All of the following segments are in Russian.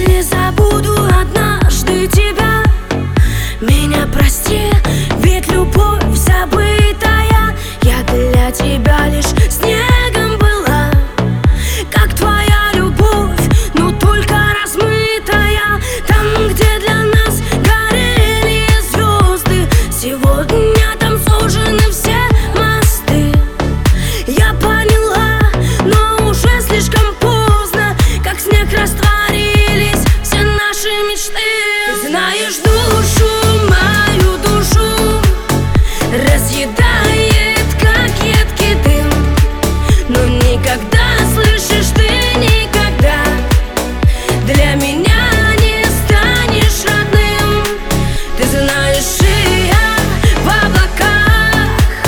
Если забуду однажды тебя, меня прости, ведь любовь забытая. Я для тебя лишь снегом была, как твоя любовь, но только размытая. Там, где для нас горели звезды, сегодня там сужены все мосты. Я поняла, но уже слишком поздно, как снег растворились все наши мечты. Ты знаешь, душу, мою душу разъедает, как едкий дым, но никогда, слышишь, ты никогда для меня не станешь родным. Ты знаешь, и я в облаках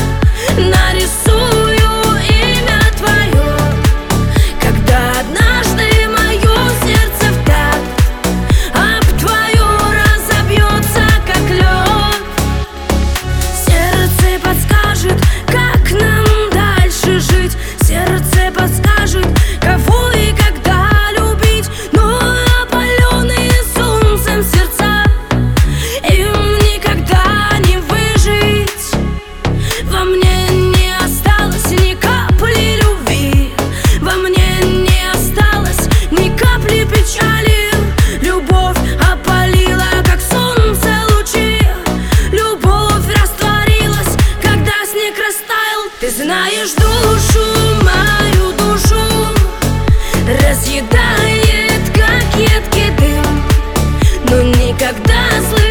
нарисую имя твое, когда однажды мое сердце в такт об твое разобьется, как лед. Сердце подскажет, как нам дальше жить, сердце подскажет, кого и когда любить. Но опаленные солнцем сердца, им никогда не выжить. Во мне не осталось ни капли любви, во мне не осталось ни капли печали. Любовь опалила, как солнце лучи, любовь растворилась, когда снег растаял. Ты знаешь, душу, мою душу разъедает, как едкий дым, но никогда,